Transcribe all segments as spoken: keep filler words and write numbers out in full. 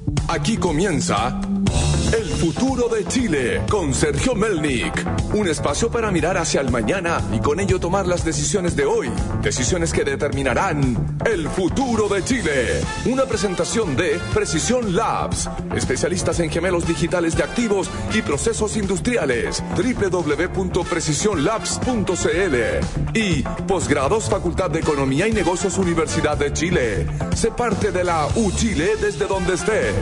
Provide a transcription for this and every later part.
Aquí comienza El Futuro de Chile con Sergio Melnik. Un espacio para mirar hacia el mañana y con ello tomar las decisiones de hoy. Decisiones que determinarán el futuro de Chile. Una presentación de Precision Labs, especialistas en gemelos digitales de activos y procesos industriales. doble u doble u doble u punto precision labs punto c l. Y Posgrados Facultad de Economía y Negocios Universidad de Chile. Sé parte de la U Chile desde donde estés.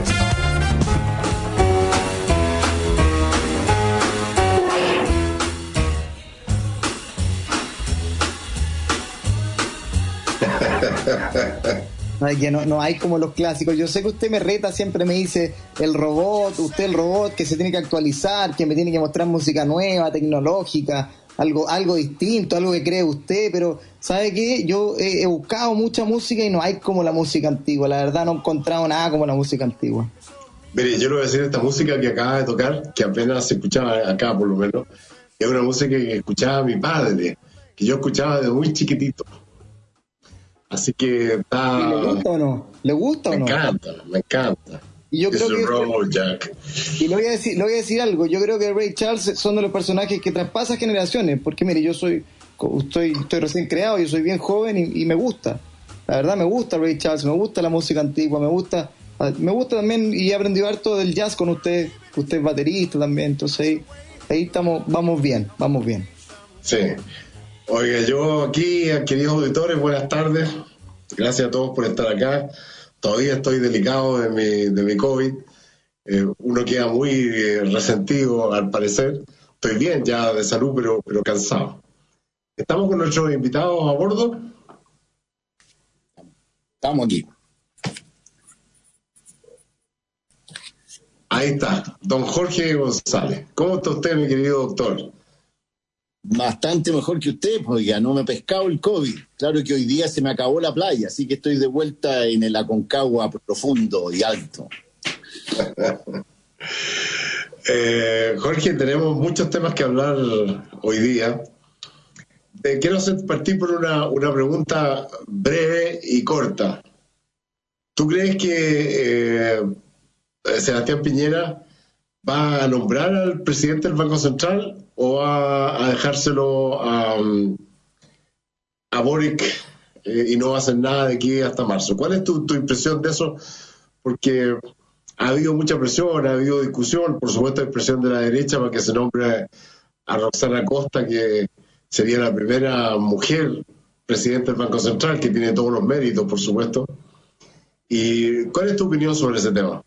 Ay, que no, no hay como los clásicos. Yo sé que usted me reta, siempre me dice el robot, usted el robot que se tiene que actualizar, que me tiene que mostrar música nueva, tecnológica, algo, algo distinto, algo que cree usted, pero ¿sabe qué? Yo he, he buscado mucha música y no hay como la música antigua. La verdad no he encontrado nada como la música antigua. Mire, yo le voy a decir, esta música que acaba de tocar, que apenas se escuchaba acá por lo menos, es una música que escuchaba mi padre, que yo escuchaba desde muy chiquitito. Así que está... ¿Y le gusta o no? ¿Le gusta o no? Me encanta, me encanta. Y yo creo que... Road, Jack. Y le voy a decir, le voy a decir algo. Yo creo que Ray Charles son de los personajes que traspasan generaciones. Porque mire, yo soy, estoy, estoy recién creado, yo soy bien joven y, y me gusta. La verdad me gusta Ray Charles, me gusta la música antigua, me gusta, me gusta también, y he aprendido harto del jazz con usted. Usted es baterista también, entonces ahí, ahí estamos, vamos bien, vamos bien. Sí. Oiga, yo aquí, queridos auditores, buenas tardes. Gracias a todos por estar acá. Todavía estoy delicado de mi, de mi COVID. Eh, uno queda muy eh, resentido, al parecer. Estoy bien ya de salud, pero, pero cansado. ¿Estamos con nuestros invitados a bordo? Estamos aquí. Ahí está, don Jorge González. ¿Cómo está usted, mi querido doctor? Bastante mejor que usted, porque ya no me he pescado el COVID. Claro que hoy día se me acabó la playa, así que estoy de vuelta en el Aconcagua profundo y alto. eh, Jorge, tenemos muchos temas que hablar hoy día. Eh, quiero hacer, partir por una, una pregunta breve y corta. ¿Tú crees que eh, Sebastián Piñera va a nombrar al presidente del Banco Central o va a dejárselo a, a Boric eh, y no va a hacer nada de aquí hasta marzo? ¿Cuál es tu, tu impresión de eso? Porque ha habido mucha presión, ha habido discusión, por supuesto hay presión de la derecha para que se nombre a Roxana Costa, que sería la primera mujer presidenta del Banco Central, que tiene todos los méritos, por supuesto. ¿Y cuál es tu opinión sobre ese tema?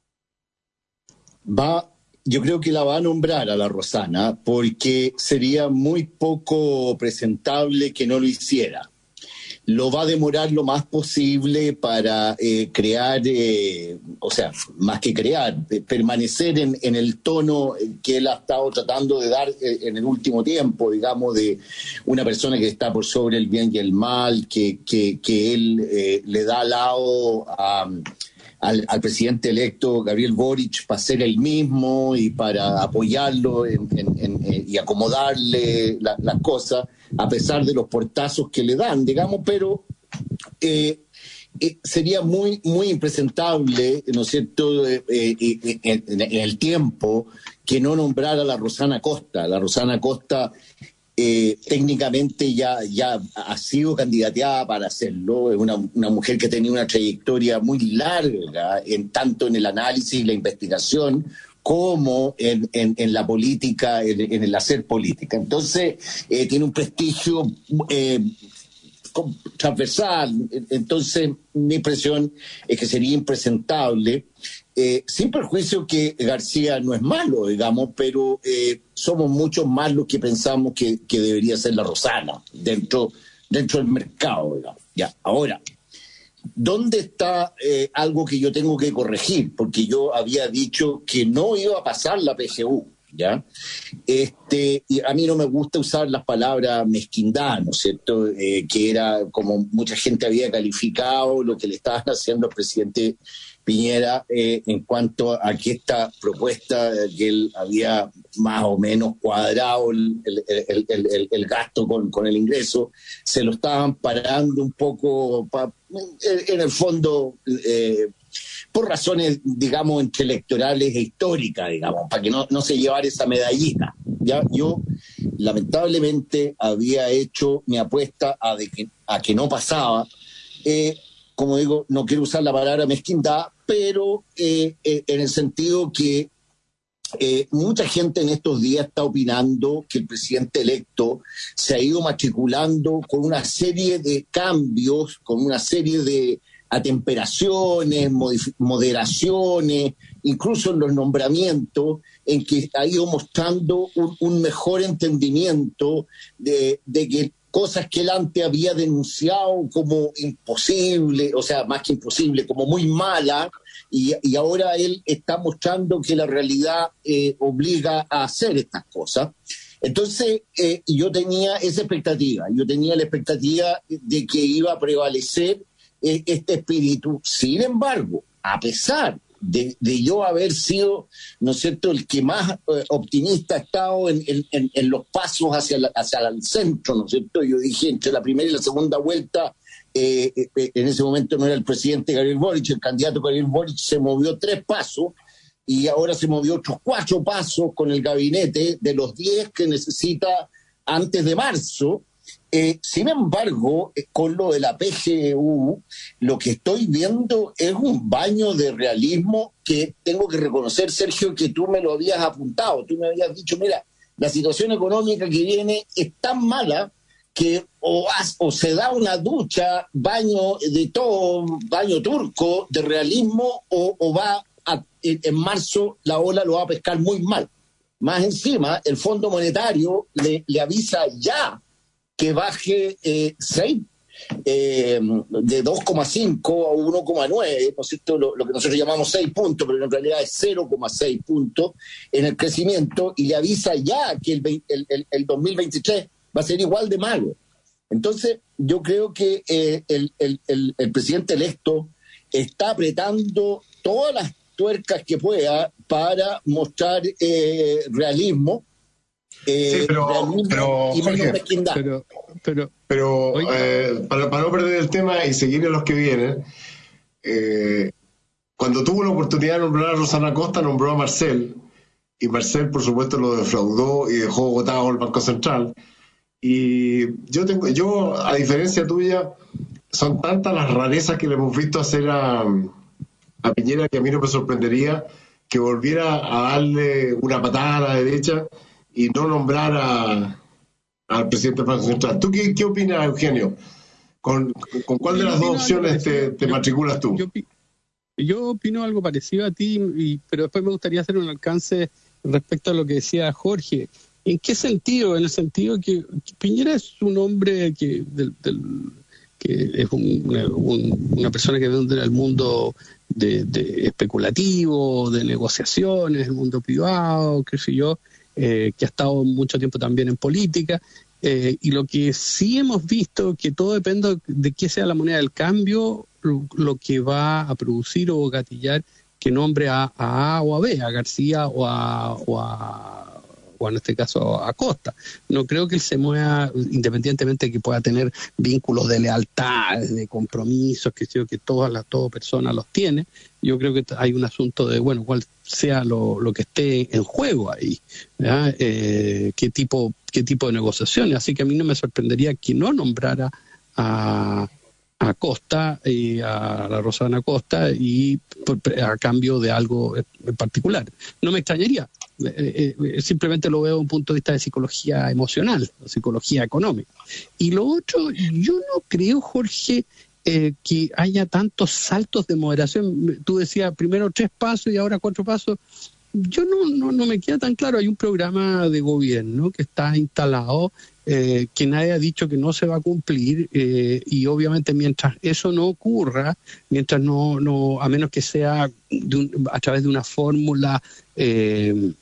Va, yo creo que la va a nombrar a la Rosana porque sería muy poco presentable que no lo hiciera. Lo va a demorar lo más posible para eh, crear, eh, o sea, más que crear, eh, permanecer en, en el tono que él ha estado tratando de dar eh, en el último tiempo, digamos, de una persona que está por sobre el bien y el mal, que, que, que él eh, le da lado a... Al, al presidente electo Gabriel Boric para ser el mismo y para apoyarlo en, en, en, en, y acomodarle las la cosas, a pesar de los portazos que le dan, digamos, pero eh, eh, sería muy, muy impresentable, ¿no es cierto?, eh, eh, en, en, en el tiempo que no nombrara a la Rosana Costa. La Rosana Costa Eh, técnicamente ya, ya ha sido candidateada para hacerlo. Es una, una mujer que tenía una trayectoria muy larga, en tanto en el análisis y la investigación como en, en, en la política, en, en el hacer política. Entonces, eh, tiene un prestigio eh, transversal. Entonces, mi impresión es que sería impresentable. Eh, sin perjuicio que García no es malo, digamos, pero eh, somos muchos más los que pensamos que, que debería ser la Rosana dentro, dentro del mercado, digamos. Ya, ahora, ¿dónde está eh, algo que yo tengo que corregir? Porque yo había dicho que no iba a pasar la P G U, ¿ya? Este, y a mí no me gusta usar las palabras mezquindad, ¿no es cierto? Eh, que era como mucha gente había calificado lo que le estaban haciendo al presidente Piñera eh, en cuanto a que esta propuesta que él había más o menos cuadrado el, el, el, el, el, el gasto con, con el ingreso, se lo estaban parando un poco pa, en, en el fondo eh, por razones, digamos, entre electorales e históricas, digamos, para que no, no se llevara esa medallita. Ya yo, lamentablemente, había hecho mi apuesta a, de que, a que no pasaba. Eh, como digo, no quiero usar la palabra mezquindad, pero eh, eh, en el sentido que eh, mucha gente en estos días está opinando que el presidente electo se ha ido matriculando con una serie de cambios, con una serie de atemperaciones, modif- moderaciones, incluso en los nombramientos, en que ha ido mostrando un, un mejor entendimiento de, de que cosas que él antes había denunciado como imposible, o sea, más que imposible, como muy mala, y, y ahora él está mostrando que la realidad eh, obliga a hacer estas cosas. Entonces, eh, yo tenía esa expectativa, yo tenía la expectativa de que iba a prevalecer eh, este espíritu. Sin embargo, a pesar de, de yo haber sido, ¿no es cierto?, el que más eh, optimista ha estado en, en, en los pasos hacia, la, hacia el centro, ¿no es cierto? Yo dije, entre la primera y la segunda vuelta, eh, eh, en ese momento no era el presidente Gabriel Boric, el candidato Gabriel Boric se movió tres pasos, y ahora se movió otros cuatro pasos con el gabinete de los diez que necesita antes de marzo. Eh, sin embargo, eh, con lo de la P G U, lo que estoy viendo es un baño de realismo que tengo que reconocer, Sergio, que tú me lo habías apuntado. Tú me habías dicho, mira, la situación económica que viene es tan mala que o, has, o se da una ducha, baño de todo, baño turco de realismo, o, o va a, en marzo la ola lo va a pescar muy mal. Más encima, el Fondo Monetario le, le avisa ya que baje eh, seis, eh, de dos coma cinco a uno coma nueve, ¿no es cierto? Lo, lo que nosotros llamamos seis puntos, pero en realidad es cero coma seis puntos en el crecimiento, y le avisa ya que el, el, el, el dos mil veintitrés va a ser igual de malo. Entonces, yo creo que eh, el, el, el, el presidente electo está apretando todas las tuercas que pueda para mostrar eh, realismo. Eh, sí, pero, pero, y Jorge, pero, pero, pero eh, para, para no perder el tema y seguir en los que vienen, eh, cuando tuvo la oportunidad de nombrar a Rosana Acosta, nombró a Marcel, y Marcel, por supuesto, lo defraudó y dejó botado el Banco Central. Y yo tengo, yo, a diferencia tuya, son tantas las rarezas que le hemos visto hacer a, a Piñera que a mí no me sorprendería que volviera a darle una patada a la derecha y no nombrar a, al presidente del Banco Central. ¿Tú qué, qué opinas, Eugenio? ¿Con, con cuál de las dos opciones te, te matriculas tú? Yo, yo, yo opino algo parecido a ti, y, pero después me gustaría hacer un alcance respecto a lo que decía Jorge. ¿En qué sentido? En el sentido que, que Piñera es un hombre que, del, del, que es un, una, un, una persona que viene del mundo de, de especulativo, de negociaciones, el mundo privado, qué sé yo, eh, que ha estado mucho tiempo también en política, eh, y lo que sí hemos visto, que todo depende de qué sea la moneda del cambio, lo, lo que va a producir o gatillar que nombre a, a A o a B, a García o a, o a o en este caso a Costa. No creo que él se mueva, independientemente de que pueda tener vínculos de lealtad, de compromisos, que creo que todas las toda persona los tiene. Yo creo que hay un asunto de, bueno, cuál sea lo, lo que esté en juego ahí, eh, qué tipo, qué tipo de negociaciones. Así que a mí no me sorprendería que no nombrara a a Costa, eh, a la Rosana Costa, y a cambio de algo en particular. No me extrañaría, eh, eh, simplemente lo veo desde un punto de vista de psicología emocional, psicología económica. Y lo otro, yo no creo, Jorge, eh, que haya tantos saltos de moderación. Tú decías primero tres pasos y ahora cuatro pasos. Yo no, no, no me queda tan claro. Hay un programa de gobierno que está instalado, eh, que nadie ha dicho que no se va a cumplir, eh, y obviamente mientras eso no ocurra, mientras no, no a menos que sea de un, a través de una fórmula eh,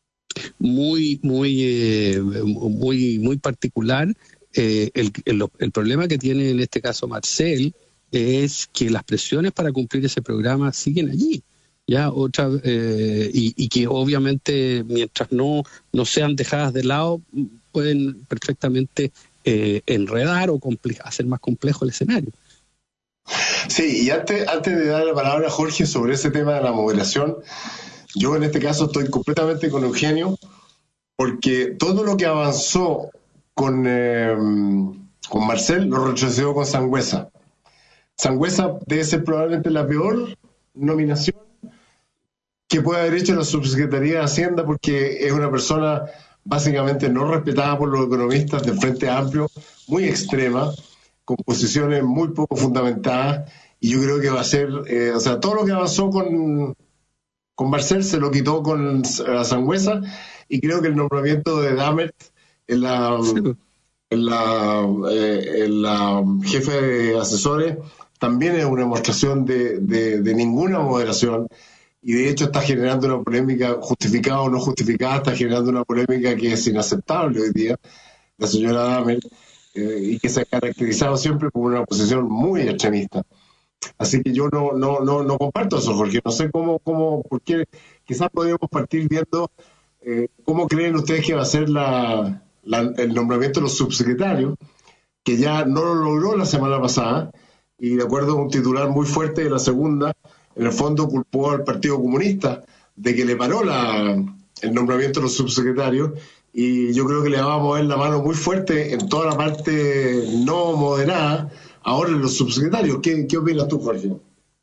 muy, muy, eh, muy, muy particular, eh, el, el, el problema que tiene en este caso Marcel es que las presiones para cumplir ese programa siguen allí. Ya otra eh, y, y que obviamente mientras no no sean dejadas de lado pueden perfectamente eh, enredar o comple- hacer más complejo el escenario. Sí, y antes, antes de dar la palabra a Jorge sobre ese tema de la moderación, yo en este caso estoy completamente con Eugenio, porque todo lo que avanzó con, eh, con Marcel lo retrocedió con Sangüesa. Sangüesa debe ser probablemente la peor nominación que puede haber hecho la Subsecretaría de Hacienda, porque es una persona básicamente no respetada por los economistas del Frente Amplio, muy extrema, con posiciones muy poco fundamentadas, y yo creo que va a ser, eh, o sea, todo lo que avanzó con, con Marcel se lo quitó con uh, Sangüesa, y creo que el nombramiento de Damert en la, en la, eh, en la jefe de asesores también es una demostración de, de, de ninguna moderación, y de hecho está generando una polémica, justificada o no justificada, está generando una polémica que es inaceptable hoy día, la señora Damert, eh, y que se ha caracterizado siempre por una posición muy extremista. Así que yo no, no, no, no comparto eso, Jorge. No sé cómo, cómo, porque quizás podríamos partir viendo eh, cómo creen ustedes que va a ser la, la, el nombramiento de los subsecretarios, que ya no lo logró la semana pasada, y de acuerdo a un titular muy fuerte de La Segunda, en el fondo culpó al Partido Comunista de que le paró la, el nombramiento de los subsecretarios, y yo creo que le va a mover la mano muy fuerte en toda la parte no moderada ahora en los subsecretarios. ¿Qué, qué opinas tú, Jorge?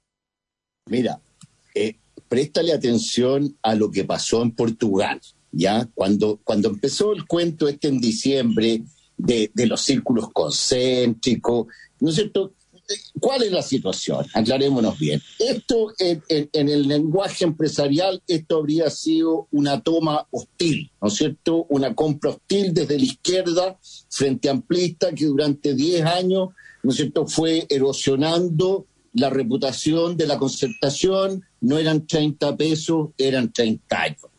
Mira, eh, préstale atención a lo que pasó en Portugal, ¿ya? Cuando, cuando empezó el cuento este en diciembre de, de los círculos concéntricos, ¿no es cierto? ¿Cuál es la situación? Aclarémonos bien. Esto, en, en, en el lenguaje empresarial, esto habría sido una toma hostil, ¿no es cierto? Una compra hostil desde la izquierda frente amplista que durante diez años, ¿no es cierto?, fue erosionando la reputación de la concertación. No eran treinta pesos, eran treinta años.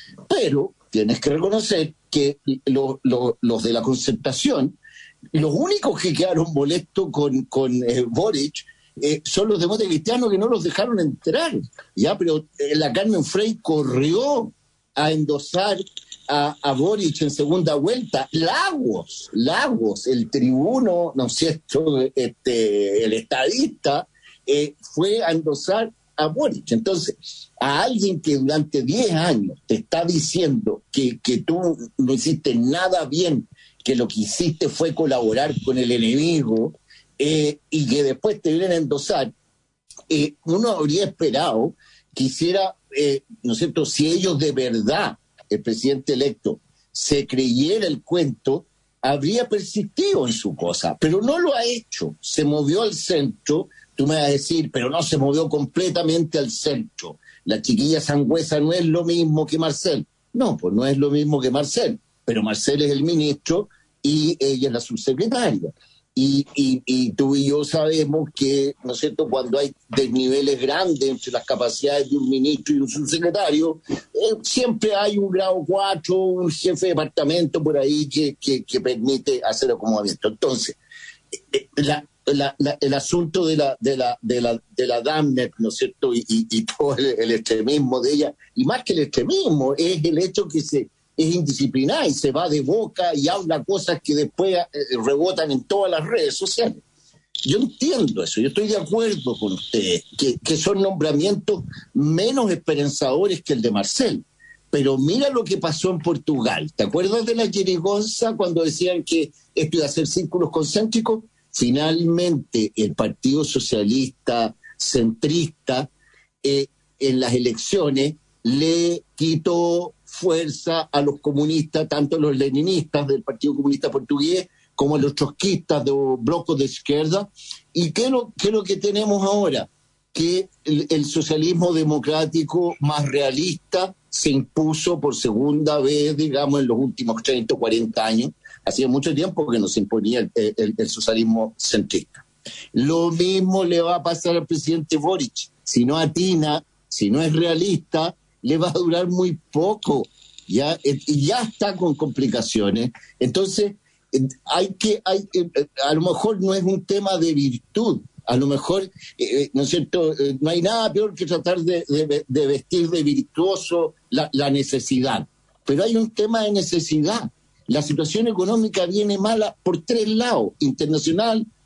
Pero tienes que reconocer que lo, lo, los de la concertación, los únicos que quedaron molestos con, con eh, Boric eh, son los demócratas cristianos, que no los dejaron entrar, ¿ya? Pero eh, la Carmen Frey corrió a endosar a, a Boric en segunda vuelta. Lagos, Lagos, el tribuno, ¿no es cierto?, este, el estadista, eh, fue a endosar a Boric. Entonces, a alguien que durante diez años te está diciendo que, que tú no hiciste nada bien, que lo que hiciste fue colaborar con el enemigo, eh, y que después te vienen a endosar, eh, uno habría esperado que hiciera, eh, ¿no es cierto?, si ellos de verdad, el presidente electo, se creyera el cuento, habría persistido en su cosa, pero no lo ha hecho. Se movió al centro. Tú me vas a decir, pero no se movió completamente al centro. La chiquilla Sangüesa no es lo mismo que Marcel. No, pues no es lo mismo que Marcel. Pero Marcel es el ministro y ella es la subsecretaria. Y, y, y tú y yo sabemos que, ¿no es cierto?, cuando hay desniveles grandes entre las capacidades de un ministro y un subsecretario, eh, siempre hay un grado cuatro, un jefe de departamento por ahí que, que, que permite hacer acomodamiento. Entonces, eh, la, la, la, el asunto de la de la de la de la Damner, ¿no es cierto?, y, y, y todo el, el extremismo de ella, y más que el extremismo, es el hecho que se es indisciplinada y se va de boca y habla cosas que después eh, rebotan en todas las redes sociales. Yo entiendo eso, yo estoy de acuerdo con ustedes, que, que son nombramientos menos esperanzadores que el de Marcel. Pero mira lo que pasó en Portugal. ¿Te acuerdas de la Jerigonza cuando decían que esto iba a ser círculos concéntricos? Finalmente, el Partido Socialista centrista eh, en las elecciones le quitó fuerza a los comunistas, tanto a los leninistas del Partido Comunista Portugués como a los trotskistas de blocos de izquierda. ¿Y qué es lo, qué es lo que tenemos ahora? Que el, el socialismo democrático más realista se impuso por segunda vez, digamos, en los últimos treinta o cuarenta años. Hacía mucho tiempo que no se imponía el, el, el socialismo centrista. Lo mismo le va a pasar al presidente Boric. Si no atina, si no es realista, le va a durar muy poco. Ya, ya está con complicaciones. Entonces, hay que, hay, a lo mejor no es un tema de virtud. A lo mejor, eh, ¿no es cierto?, eh, no hay nada peor que tratar de, de, de vestir de virtuoso la, la necesidad. Pero hay un tema de necesidad. La situación económica viene mala por tres lados: internacional,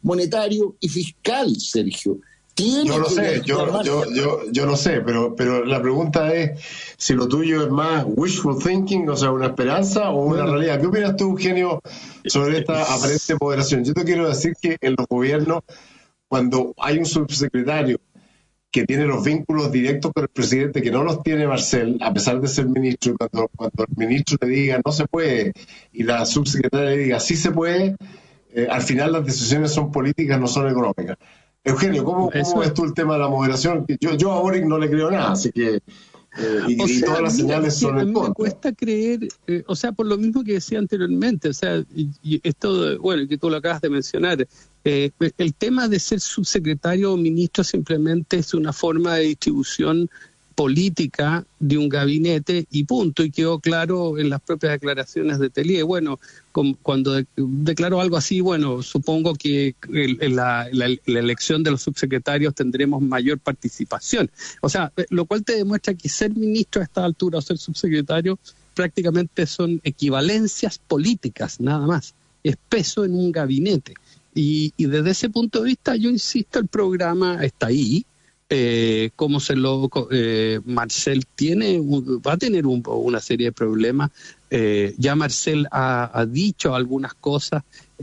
monetario y fiscal, Sergio. Tiene yo lo que sé, yo, yo, yo, yo lo sé, pero, pero la pregunta es si lo tuyo es más wishful thinking, o sea, una esperanza o una bueno. realidad. ¿Qué opinas tú, Eugenio, sobre esta aparente moderación? Yo te quiero decir que en los gobiernos, cuando hay un subsecretario que tiene los vínculos directos con el presidente, que no los tiene Marcel, a pesar de ser ministro, cuando, cuando el ministro le diga no se puede y la subsecretaria le diga sí se puede, eh, al final las decisiones son políticas, no son económicas. Eugenio, ¿cómo, cómo ves tú el tema de la moderación? Yo, yo a Boric no le creo nada, así que... Eh, y, o sea, y todas las señales son en contra. Me cuesta creer, eh, o sea, por lo mismo que decía anteriormente, o sea, y, y esto, bueno, que tú lo acabas de mencionar, eh, el tema de ser subsecretario o ministro simplemente es una forma de distribución política de un gabinete y punto, y quedó claro en las propias declaraciones de Tellier. Bueno, con, cuando de, declaró algo así, bueno, supongo que en la, la, la elección de los subsecretarios tendremos mayor participación. O sea, lo cual te demuestra que ser ministro a esta altura o ser subsecretario prácticamente son equivalencias políticas, nada más. Es peso en un gabinete. Y, y desde ese punto de vista, yo insisto, el programa está ahí. Eh, como se lo eh, Marcel tiene va a tener un, una serie de problemas. Eh, ya Marcel ha, ha dicho algunas cosas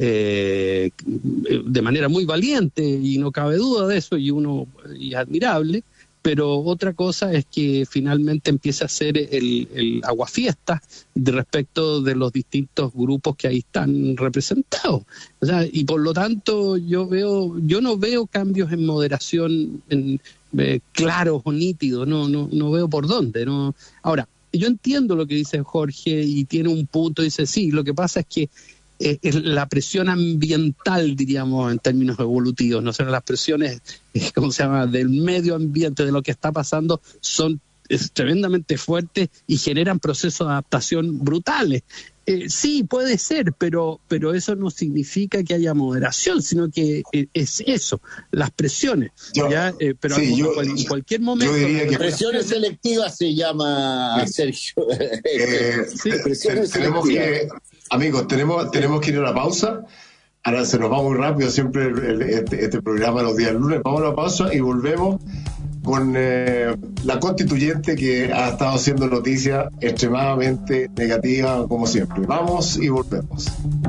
eh, de manera muy valiente y no cabe duda de eso, y uno y es admirable, pero otra cosa es que finalmente empieza a ser el, el aguafiestas de respecto de los distintos grupos que ahí están representados. O sea, y por lo tanto yo veo, yo no veo cambios en moderación en, eh, claros o nítidos, no, no, no veo por dónde. No. Ahora, yo entiendo lo que dice Jorge y tiene un punto, dice sí, lo que pasa es que eh, la presión ambiental, diríamos en términos evolutivos, no sé, las presiones, eh, ¿cómo se llama?, del medio ambiente, de lo que está pasando, son es tremendamente fuertes y generan procesos de adaptación brutales. Eh, sí, puede ser, pero pero eso no significa que haya moderación, sino que eh, es eso, las presiones. Yo, ¿ya? Eh, pero sí, yo, cual, en cualquier momento... Yo diría que presiones selectivas se llama, sí. Sergio. Eh, sí. Presiones tenemos que, amigos, tenemos, tenemos que ir a una pausa. Ahora se nos va muy rápido siempre el, el, este, este programa los días lunes. Vamos a una pausa y volvemos con eh, la constituyente que ha estado haciendo noticias extremadamente negativas como siempre. Vamos y volvemos.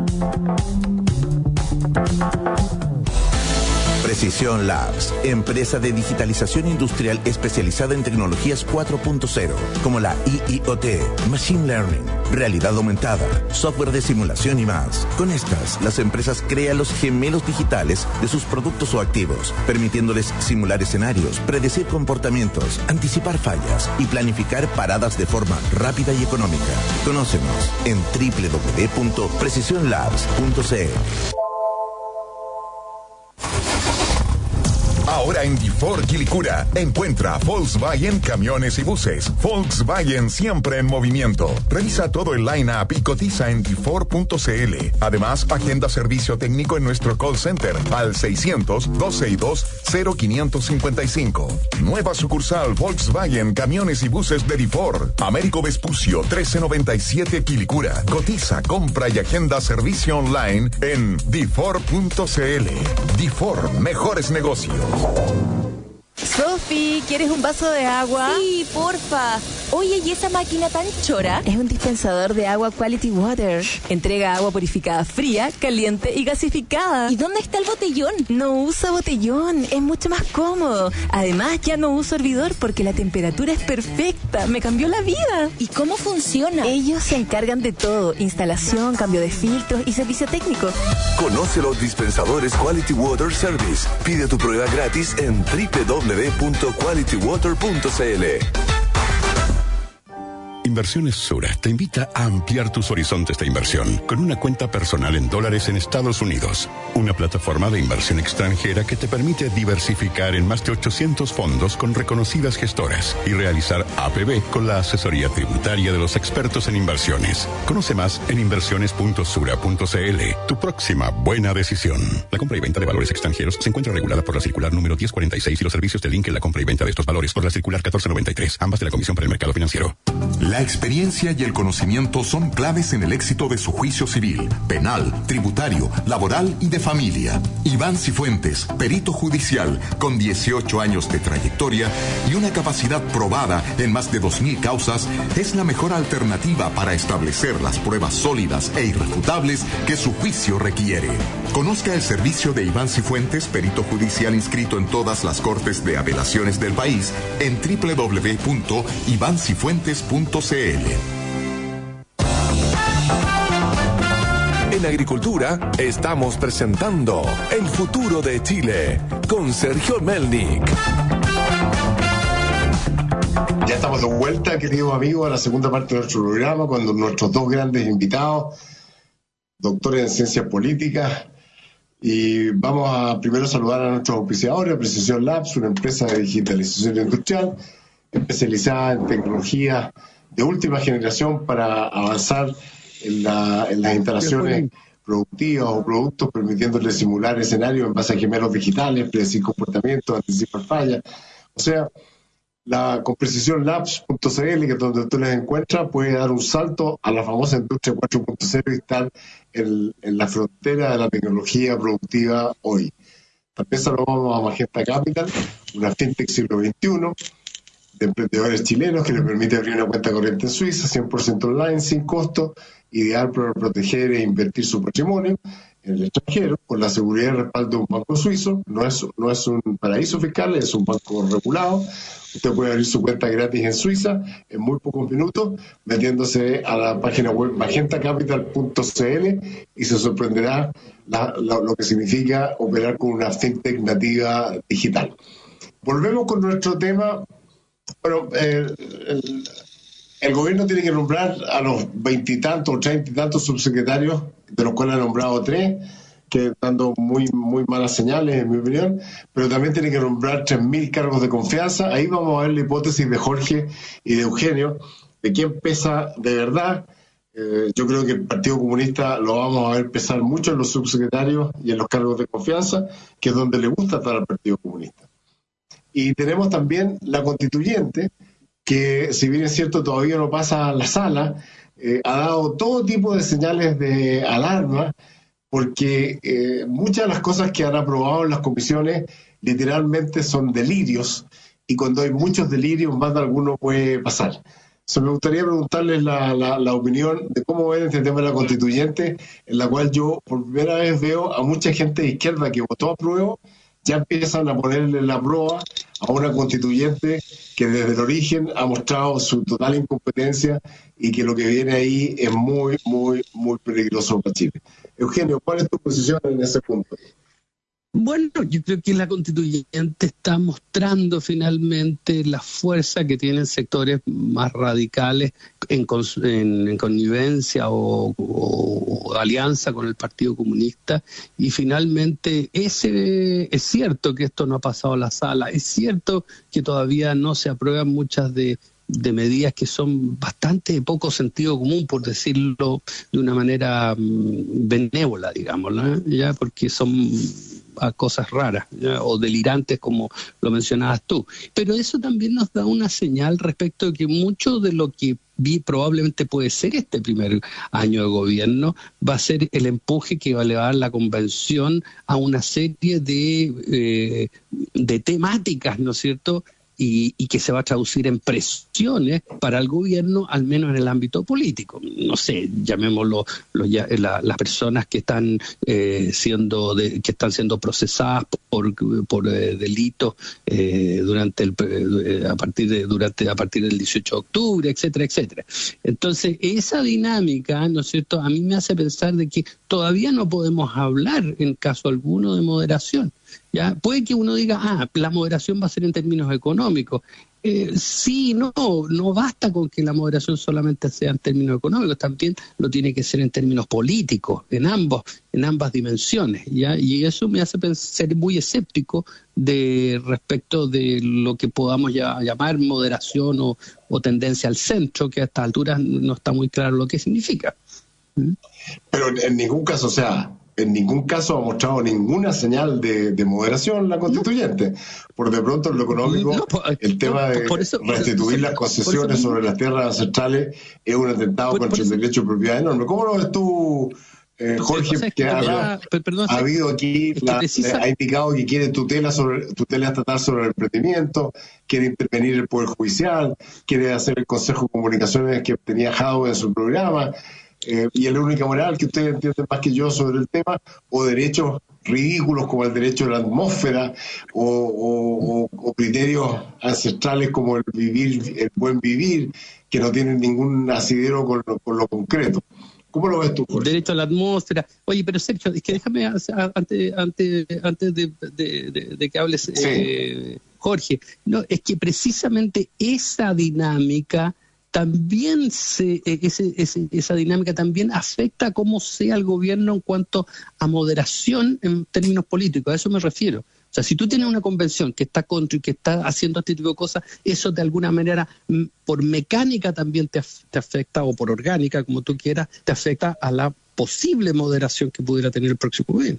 Precisión Labs, empresa de digitalización industrial especializada en tecnologías cuatro punto cero, como la I I O T, Machine Learning, realidad aumentada, software de simulación y más. Con estas, las empresas crean los gemelos digitales de sus productos o activos, permitiéndoles simular escenarios, predecir comportamientos, anticipar fallas y planificar paradas de forma rápida y económica. Conócenos en doble u doble u doble u punto precision labs punto c l. Ahora en Difor Quilicura, encuentra Volkswagen Camiones y Buses. Volkswagen siempre en movimiento. Revisa todo el line-up y cotiza en difor punto c l. Además, agenda servicio técnico en nuestro call center al seiscientos, doscientos sesenta y dos, cero quinientos cincuenta y cinco. Nueva sucursal Volkswagen Camiones y Buses de Difor. Américo Vespucio, trece noventa y siete Quilicura. Cotiza, compra y agenda servicio online en difor punto c l. Difor, mejores negocios. Sofi, ¿quieres un vaso de agua? Sí, porfa. Oye, ¿y esa máquina tan chora? Es un dispensador de agua Quality Water. Entrega agua purificada fría, caliente y gasificada. ¿Y dónde está el botellón? No usa botellón, es mucho más cómodo. Además, ya no uso hervidor porque la temperatura es perfecta. Me cambió la vida. ¿Y cómo funciona? Ellos se encargan de todo. Instalación, cambio de filtros y servicio técnico. Conoce los dispensadores Quality Water Service. Pide tu prueba gratis en doble u doble u doble u punto quality water punto c l. Inversiones Sura te invita a ampliar tus horizontes de inversión con una cuenta personal en dólares en Estados Unidos. Una plataforma de inversión extranjera que te permite diversificar en más de ochocientos fondos con reconocidas gestoras y realizar A P B con la asesoría tributaria de los expertos en inversiones. Conoce más en inversiones punto sura punto c l. Tu próxima buena decisión. La compra y venta de valores extranjeros se encuentra regulada por la circular número diez cuarenta y seis y los servicios de link en la compra y venta de estos valores por la circular catorce noventa y tres, ambas de la Comisión para el Mercado Financiero. La experiencia y el conocimiento son claves en el éxito de su juicio civil, penal, tributario, laboral y de familia. Iván Cifuentes, perito judicial, con dieciocho años de trayectoria y una capacidad probada en más de dos mil causas, es la mejor alternativa para establecer las pruebas sólidas e irrefutables que su juicio requiere. Conozca el servicio de Iván Cifuentes, perito judicial inscrito en todas las cortes de apelaciones del país en doble u doble u doble u punto iván cifuentes punto c l. En Agricultura estamos presentando El futuro de Chile con Sergio Melnik. Ya estamos de vuelta, queridos amigos, a la segunda parte de nuestro programa, cuando nuestros dos grandes invitados, doctores en ciencias políticas, y vamos a primero saludar a nuestros auspiciadores, Precision Labs, una empresa de digitalización industrial especializada en tecnología de última generación para avanzar en, la, en las instalaciones productivas o productos, permitiéndoles simular escenarios en base a gemelos digitales, predecir comportamientos, anticipar fallas. O sea, la, con precisión labs punto c l, que es donde tú les encuentras, puede dar un salto a la famosa industria cuatro punto cero y estar en, en la frontera de la tecnología productiva hoy. También saludamos a Magenta Capital, una fintech siglo veintiuno, de emprendedores chilenos que les permite abrir una cuenta corriente en Suiza, cien por ciento online, sin costo, ideal para proteger e invertir su patrimonio en el extranjero, con la seguridad y respaldo de un banco suizo. No es, no es un paraíso fiscal, es un banco regulado. Usted puede abrir su cuenta gratis en Suiza en muy pocos minutos, metiéndose a la página web magenta capital punto c l, y se sorprenderá la, la, lo que significa operar con una fintech nativa digital. Volvemos con nuestro tema. Bueno, eh, el, el gobierno tiene que nombrar a los veintitantos o treinta y tantos subsecretarios, de los cuales ha nombrado tres, que están dando muy, muy malas señales, en mi opinión, pero también tiene que nombrar tres mil cargos de confianza. Ahí vamos a ver la hipótesis de Jorge y de Eugenio, de quién pesa de verdad. Eh, yo creo que el Partido Comunista lo vamos a ver pesar mucho en los subsecretarios y en los cargos de confianza, que es donde le gusta estar al Partido Comunista. Y tenemos también la constituyente, que si bien es cierto todavía no pasa a la sala, eh, ha dado todo tipo de señales de alarma, porque eh, muchas de las cosas que han aprobado en las comisiones literalmente son delirios, y cuando hay muchos delirios, más de alguno puede pasar. So, me gustaría preguntarles la, la, la opinión de cómo ven este tema de la constituyente, en la cual yo por primera vez veo a mucha gente de izquierda que votó a prueba, ya empiezan a ponerle la prueba a una constituyente que desde el origen ha mostrado su total incompetencia y que lo que viene ahí es muy, muy, muy peligroso para Chile. Eugenio, ¿cuál es tu posición en ese punto? Bueno, yo creo que la constituyente está mostrando finalmente la fuerza que tienen sectores más radicales en, en, en connivencia o, o, o alianza con el Partido Comunista, y finalmente ese es cierto que esto no ha pasado a la sala, es cierto que todavía no se aprueban muchas de de medidas que son bastante de poco sentido común, por decirlo de una manera um, benévola, digamos, ¿no? Ya, porque son a cosas raras, ¿ya? O delirantes, como lo mencionabas tú. Pero eso también nos da una señal respecto de que mucho de lo que vi, probablemente puede ser este primer año de gobierno, va a ser el empuje que va a elevar la convención a una serie de, eh, de temáticas, ¿no es cierto?, Y, y que se va a traducir en presiones para el gobierno, al menos en el ámbito político. No sé, llamémoslo los, la, las personas que están eh, siendo de, que están siendo procesadas por, por eh, delitos eh, durante el eh, a partir de durante a partir del dieciocho de octubre, etcétera, etcétera. Entonces, esa dinámica, ¿no es cierto?, a mí me hace pensar de que todavía no podemos hablar en caso alguno de moderación. ¿Ya? Puede que uno diga, ah, la moderación va a ser en términos económicos. Eh, sí, no, no basta con que la moderación solamente sea en términos económicos, también lo tiene que ser en términos políticos, en ambos, en ambas dimensiones, ¿ya? Y eso me hace ser muy escéptico de respecto de lo que podamos ya, llamar moderación o, o tendencia al centro, que a estas alturas no está muy claro lo que significa. ¿Mm? Pero en ningún caso, o sea, en ningún caso ha mostrado ninguna señal de, de moderación la constituyente. Por de pronto, en lo económico, no, por, el tema no, de eso, restituir las concesiones sobre las tierras ancestrales es un atentado por, contra por el derecho de propiedad enorme. ¿Cómo lo ves tú, eh, Jorge, o sea, que, que ha, perdón, ha habido aquí, la, precisa... ha indicado que quiere tutela sobre tutela estatal sobre el emprendimiento, quiere intervenir el Poder Judicial, quiere hacer el Consejo de Comunicaciones que tenía Jadwe en su programa, eh, y es la única moral que ustedes entienden más que yo sobre el tema, o derechos ridículos como el derecho a la atmósfera, o, o, o criterios ancestrales como el vivir, el buen vivir, que no tienen ningún asidero con lo, con lo concreto. ¿Cómo lo ves tú, Jorge? Derecho a la atmósfera. Oye, pero Sergio, es que déjame, antes, antes, antes de, de, de, de que hables, sí. eh, Jorge, no, es que precisamente esa dinámica también se, ese, ese, esa dinámica también afecta a cómo sea el gobierno en cuanto a moderación en términos políticos, a eso me refiero. O sea, si tú tienes una convención que está contra y que está haciendo este tipo de cosas, eso de alguna manera, por mecánica también te, te afecta, o por orgánica, como tú quieras, te afecta a la posible moderación que pudiera tener el próximo gobierno.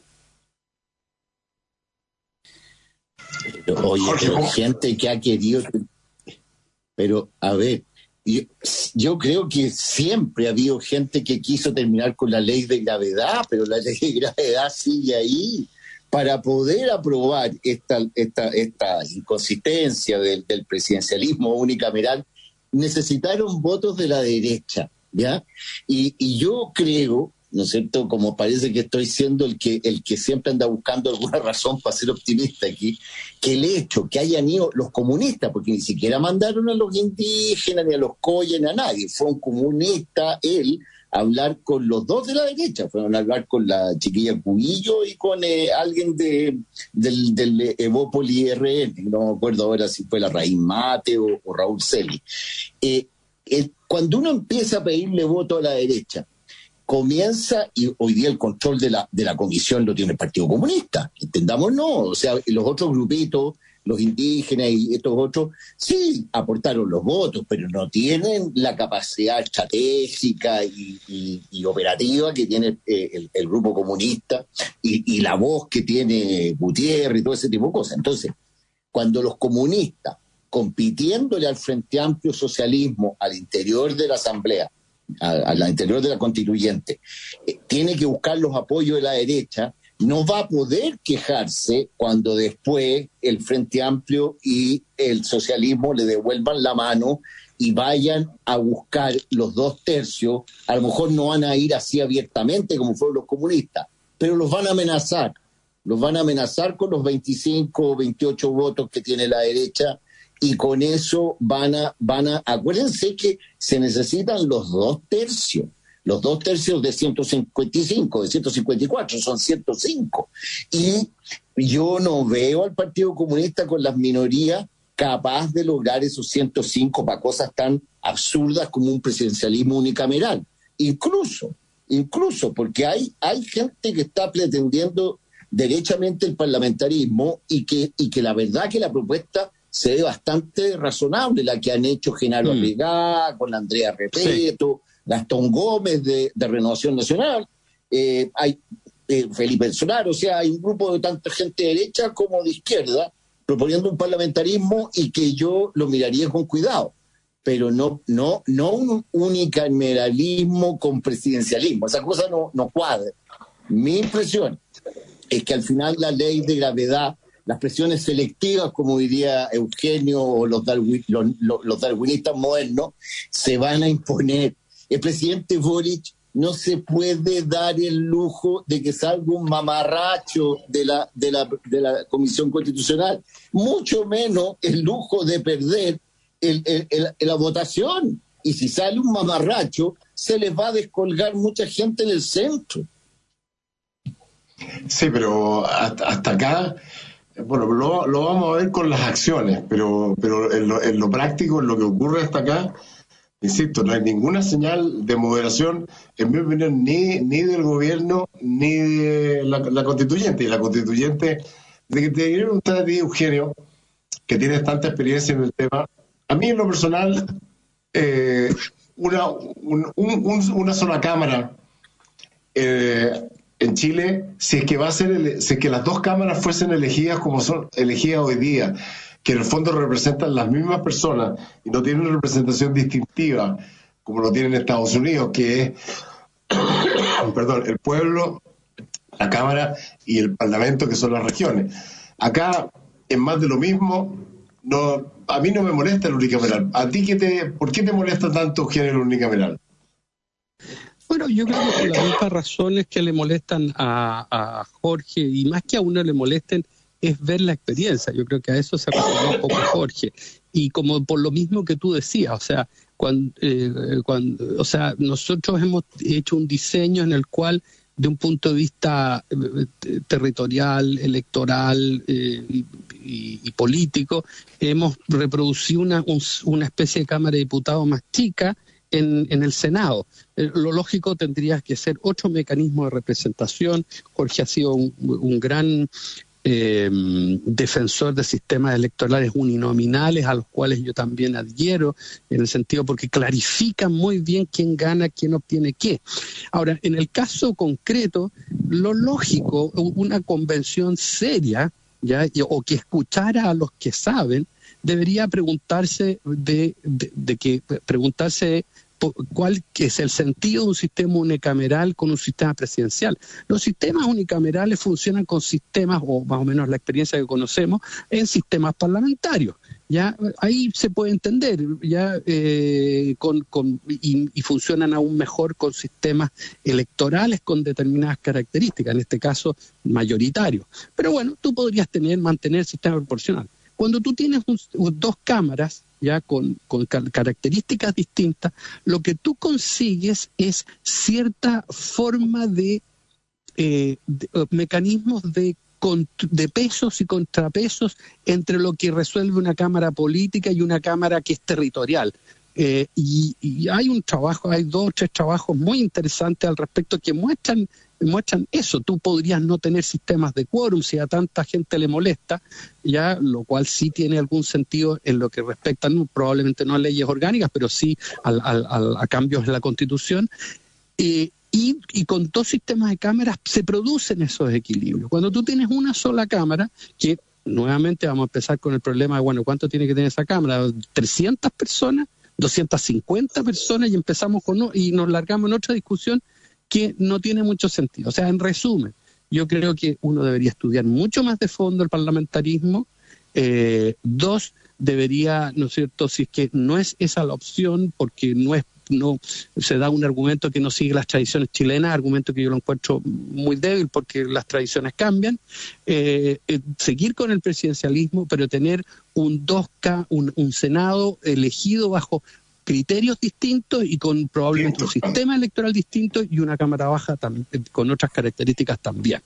Pero, oye, pero gente que ha querido... Pero, a ver, yo, yo creo que siempre ha habido gente que quiso terminar con la ley de gravedad, pero la ley de gravedad sigue ahí. Para poder aprobar esta, esta, esta inconsistencia del, del presidencialismo unicameral, necesitaron votos de la derecha, ¿ya? Y, y yo creo, ¿no es cierto?, como parece que estoy siendo el que, el que siempre anda buscando alguna razón para ser optimista aquí, que el hecho que hayan ido los comunistas, porque ni siquiera mandaron a los indígenas, ni a los coyen, a nadie, fue un comunista, él, hablar con los dos de la derecha, fueron a hablar con la chiquilla Cubillo y con eh, alguien de, del, del Evópoli R N, no me acuerdo ahora si fue la Raíz Mate o, o Raúl Celi. Eh, eh, cuando uno empieza a pedirle voto a la derecha, comienza, y hoy día el control de la, de la comisión lo tiene el Partido Comunista, entendámonos, o sea, los otros grupitos, los indígenas y estos otros, sí aportaron los votos, pero no tienen la capacidad estratégica y, y, y operativa que tiene eh, el, el grupo comunista y, y la voz que tiene Gutiérrez y todo ese tipo de cosas. Entonces, cuando los comunistas, compitiéndole al Frente Amplio Socialismo al interior de la Asamblea, al interior de la Constituyente, eh, tiene que buscar los apoyos de la derecha, no va a poder quejarse cuando después el Frente Amplio y el socialismo le devuelvan la mano y vayan a buscar los dos tercios. A lo mejor no van a ir así abiertamente como fueron los comunistas, pero los van a amenazar. Los van a amenazar con los veinticinco o veintiocho votos que tiene la derecha, y con eso van a, van a, acuérdense que se necesitan los dos tercios. Los dos tercios de ciento cincuenta y cinco, de ciento cincuenta y cuatro, son ciento cinco. Y yo no veo al Partido Comunista con las minorías capaz de lograr esos ciento cinco para cosas tan absurdas como un presidencialismo unicameral. Incluso, incluso, porque hay, hay gente que está pretendiendo derechamente el parlamentarismo y que, y que la verdad que la propuesta se ve bastante razonable, la que han hecho Genaro mm. Arregá, con Andrea Repeto, sí. Gastón Gómez de, de Renovación Nacional, eh, hay eh, Felipe Solar, o sea, hay un grupo de tanta gente de derecha como de izquierda proponiendo un parlamentarismo y que yo lo miraría con cuidado, pero no, no, no un unicameralismo con presidencialismo, esa cosa no, no cuadra. Mi impresión es que al final la ley de gravedad, las presiones selectivas, como diría Eugenio o los, darwin, los, los, los darwinistas modernos, se van a imponer. El presidente Boric no se puede dar el lujo de que salga un mamarracho de la, de la, de la Comisión Constitucional, mucho menos el lujo de perder el, el, el, la votación. Y si sale un mamarracho, se les va a descolgar mucha gente en el centro. Sí, pero hasta, hasta acá, bueno, lo, lo vamos a ver con las acciones, pero, pero en, lo, en lo práctico, en lo que ocurre hasta acá, insisto, no hay ninguna señal de moderación, en mi opinión, ni, ni del gobierno, ni de la, la constituyente. Y la constituyente, de que te quiero preguntar a ti, Eugenio, que tienes tanta experiencia en el tema, a mí en lo personal, eh, una, un, un, una sola cámara, eh, en Chile, si es que va a ser, ele- si es que las dos cámaras fuesen elegidas como son elegidas hoy día, que en el fondo representan las mismas personas y no tienen representación distintiva, como lo tienen en Estados Unidos, que es, perdón, el pueblo, la Cámara y el Parlamento, que son las regiones. Acá es más de lo mismo. No, a mí no me molesta el unicameral. ¿A ti qué te, por qué te molesta tanto, Eugenio, el unicameral? Bueno, yo creo que por las mismas razones que le molestan a, a Jorge, y más que a uno le molesten, es ver la experiencia. Yo creo que a eso se acostumbró un poco Jorge. Y como por lo mismo que tú decías, o sea, cuando, eh, cuando, o sea, nosotros hemos hecho un diseño en el cual, de un punto de vista eh, territorial, electoral eh, y, y, y político, hemos reproducido una, un, una especie de Cámara de Diputados más chica en, en el Senado. Eh, lo lógico tendría que ser otro mecanismo de representación. Jorge ha sido un, un gran eh, defensor de sistemas electorales uninominales, a los cuales yo también adhiero, en el sentido porque clarifican muy bien quién gana, quién obtiene qué. Ahora, en el caso concreto, lo lógico, una convención seria, ¿ya? o que escuchara a los que saben, debería preguntarse de, de, de que preguntarse cuál es el sentido de un sistema unicameral con un sistema presidencial. Los sistemas unicamerales funcionan con sistemas, o más o menos la experiencia que conocemos, en sistemas parlamentarios. Ya ahí se puede entender, ya eh, con, con y, y funcionan aún mejor con sistemas electorales con determinadas características, en este caso mayoritarios. Pero bueno, tú podrías tener, mantener el sistema proporcional. Cuando tú tienes un, dos cámaras ya con, con características distintas, lo que tú consigues es cierta forma de, eh, de uh, mecanismos de, de pesos y contrapesos entre lo que resuelve una cámara política y una cámara que es territorial. Eh, y, y hay un trabajo, hay dos o tres trabajos muy interesantes al respecto que muestran muestran eso. Tú podrías no tener sistemas de quórum si a tanta gente le molesta, ya, lo cual sí tiene algún sentido en lo que respecta, no, probablemente no a leyes orgánicas, pero sí al, al, al, a cambios en la Constitución. Eh, y, y con dos sistemas de cámaras se producen esos equilibrios. Cuando tú tienes una sola cámara, que nuevamente vamos a empezar con el problema de, bueno, ¿cuánto tiene que tener esa cámara? ¿trescientas personas? ¿doscientas cincuenta personas? Y empezamos con, y nos largamos en otra discusión que no tiene mucho sentido. O sea, en resumen, yo creo que uno debería estudiar mucho más de fondo el parlamentarismo. Eh, dos, debería, ¿no es cierto?, si es que no es esa la opción, porque no es no se da un argumento que no sigue las tradiciones chilenas, argumento que yo lo encuentro muy débil porque las tradiciones cambian, eh, eh, seguir con el presidencialismo, pero tener un dos K, un, un Senado elegido bajo criterios distintos y con probablemente un sistema electoral distinto y una Cámara Baja tam- con otras características también.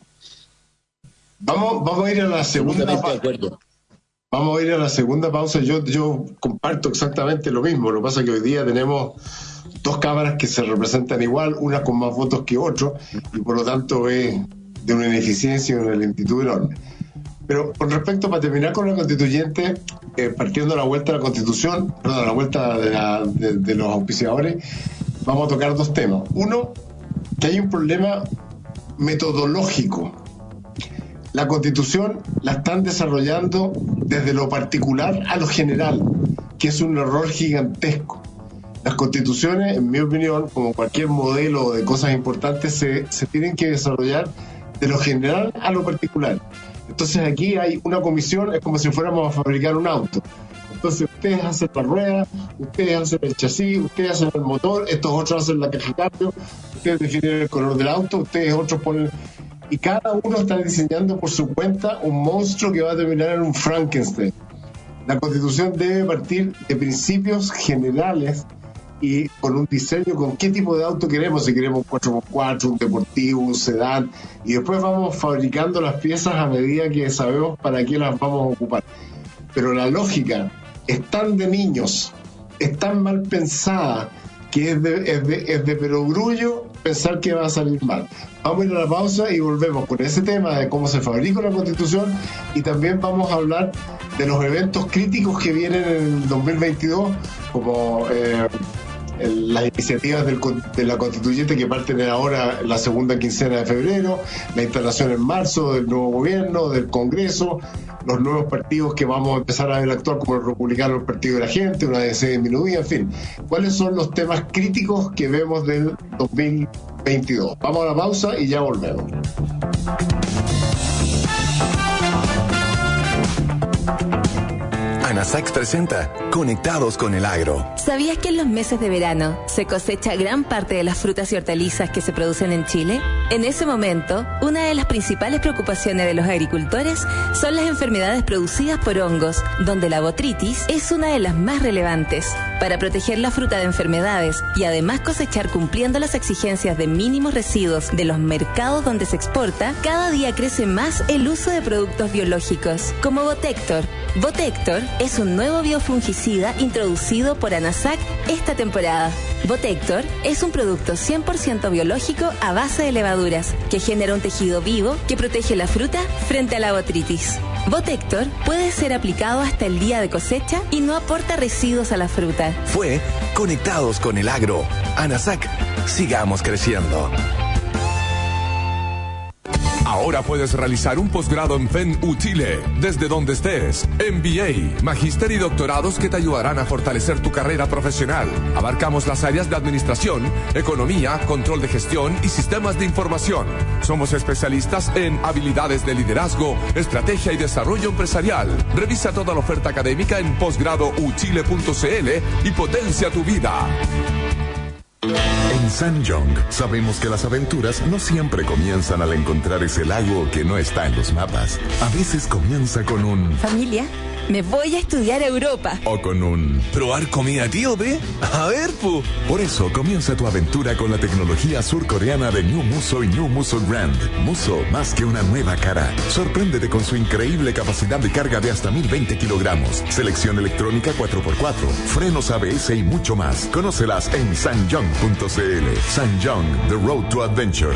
Vamos, vamos a ir a la segunda pausa. Vamos a ir a la segunda pausa. Yo, yo comparto exactamente lo mismo. Lo que pasa es que hoy día tenemos dos cámaras que se representan igual, una con más votos que otro, y por lo tanto es de una ineficiencia y una lentitud enorme. Pero con respecto, para terminar con la constituyente, eh, partiendo de la vuelta de la Constitución, perdón, la vuelta de, la, de, de los auspiciadores, vamos a tocar dos temas. Uno, que hay un problema metodológico. La Constitución la están desarrollando desde lo particular a lo general, que es un error gigantesco. Las constituciones, en mi opinión, como cualquier modelo de cosas importantes, se, se tienen que desarrollar de lo general a lo particular. Entonces aquí hay una comisión, es como si fuéramos a fabricar un auto. Entonces ustedes hacen la rueda, ustedes hacen el chasis, ustedes hacen el motor, estos otros hacen la caja de cambio, ustedes definen el color del auto, ustedes otros ponen... Y cada uno está diseñando por su cuenta un monstruo que va a terminar en un Frankenstein. La Constitución debe partir de principios generales y con un diseño, con qué tipo de auto queremos, si queremos un cuatro por cuatro, un deportivo, un sedán, y después vamos fabricando las piezas a medida que sabemos para qué las vamos a ocupar. Pero la lógica es tan de niños, es tan mal pensada, que es de, es de, es de perogrullo pensar que va a salir mal. Vamos a ir a la pausa y volvemos con ese tema de cómo se fabrica una Constitución, y también vamos a hablar de los eventos críticos que vienen en el dos mil veintidós, como eh, el, las iniciativas del, de la constituyente que parten ahora la segunda quincena de febrero, la instalación en marzo del nuevo gobierno, del Congreso, los nuevos partidos que vamos a empezar a ver actuar como el republicano, el Partido de la Gente, una D C disminuida, en fin. ¿Cuáles son los temas críticos que vemos del dos mil veintidós? Vamos a la pausa y ya volvemos. ANASAC presenta Conectados con el Agro. ¿Sabías que en los meses de verano se cosecha gran parte de las frutas y hortalizas que se producen en Chile? En ese momento, una de las principales preocupaciones de los agricultores son las enfermedades producidas por hongos, donde la botrytis es una de las más relevantes. Para proteger la fruta de enfermedades y además cosechar cumpliendo las exigencias de mínimos residuos de los mercados donde se exporta, cada día crece más el uso de productos biológicos, como Votector. Votector es un nuevo biofungicida introducido por ANASAC esta temporada. Votector es un producto cien por ciento biológico a base de levaduras que genera un tejido vivo que protege la fruta frente a la botrytis. Votector puede ser aplicado hasta el día de cosecha y no aporta residuos a la fruta. Fue Conectados con el Agro. ANASAC, sigamos creciendo. Ahora puedes realizar un posgrado en F E N U Chile, desde donde estés. M B A, Magister y doctorados que te ayudarán a fortalecer tu carrera profesional. Abarcamos las áreas de administración, economía, control de gestión y sistemas de información. Somos especialistas en habilidades de liderazgo, estrategia y desarrollo empresarial. Revisa toda la oferta académica en posgrado u chile punto c l y potencia tu vida. En Sanyong sabemos que las aventuras no siempre comienzan al encontrar ese lago que no está en los mapas. A veces comienza con un... Familia, me voy a estudiar a Europa. O con un... ¿Probar comida etíope? A ver, pu. Por eso comienza tu aventura con la tecnología surcoreana de New Muso y New Muso Grand. Muso, más que una nueva cara. Sorpréndete con su increíble capacidad de carga de hasta mil veinte kilogramos. Selección electrónica cuatro por cuatro, frenos A B S y mucho más. Conócelas en sanyong punto c l. Sanyong, The Road to Adventure.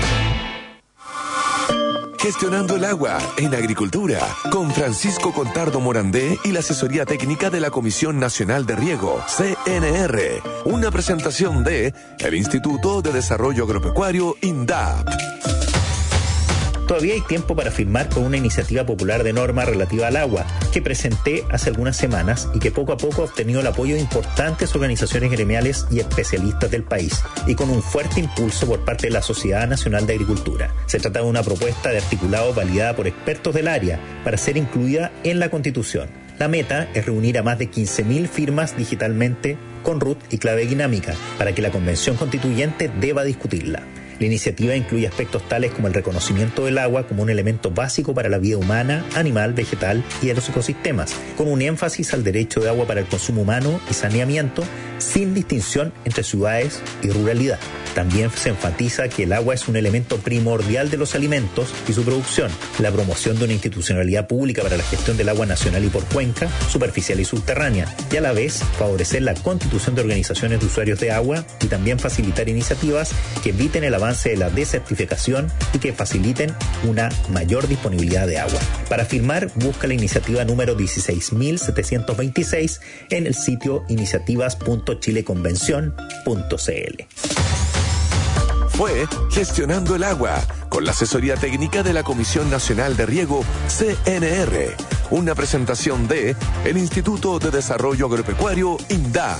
Gestionando el agua en agricultura con Francisco Contardo Morandé y la asesoría técnica de la Comisión Nacional de Riego, C N R. Una presentación de el Instituto de Desarrollo Agropecuario, INDAP. Todavía hay tiempo para firmar con una iniciativa popular de norma relativa al agua que presenté hace algunas semanas y que poco a poco ha obtenido el apoyo de importantes organizaciones gremiales y especialistas del país y con un fuerte impulso por parte de la Sociedad Nacional de Agricultura. Se trata de una propuesta de articulado validada por expertos del área para ser incluida en la Constitución. La meta es reunir a más de quince mil firmas digitalmente con root y clave dinámica para que la Convención Constituyente deba discutirla. La iniciativa incluye aspectos tales como el reconocimiento del agua como un elemento básico para la vida humana, animal, vegetal y de los ecosistemas, con un énfasis al derecho de agua para el consumo humano y saneamiento, sin distinción entre ciudades y ruralidad. También se enfatiza que el agua es un elemento primordial de los alimentos y su producción, la promoción de una institucionalidad pública para la gestión del agua nacional y por cuenca, superficial y subterránea, y a la vez favorecer la constitución de organizaciones de usuarios de agua y también facilitar iniciativas que eviten el avance de la desertificación y que faciliten una mayor disponibilidad de agua. Para firmar, busca la iniciativa número dieciséis mil setecientos veintiséis en el sitio iniciativas punto chileconvención punto c l. Fue Gestionando el Agua, con la asesoría técnica de la Comisión Nacional de Riego, C N R. Una presentación de el Instituto de Desarrollo Agropecuario, INDAP.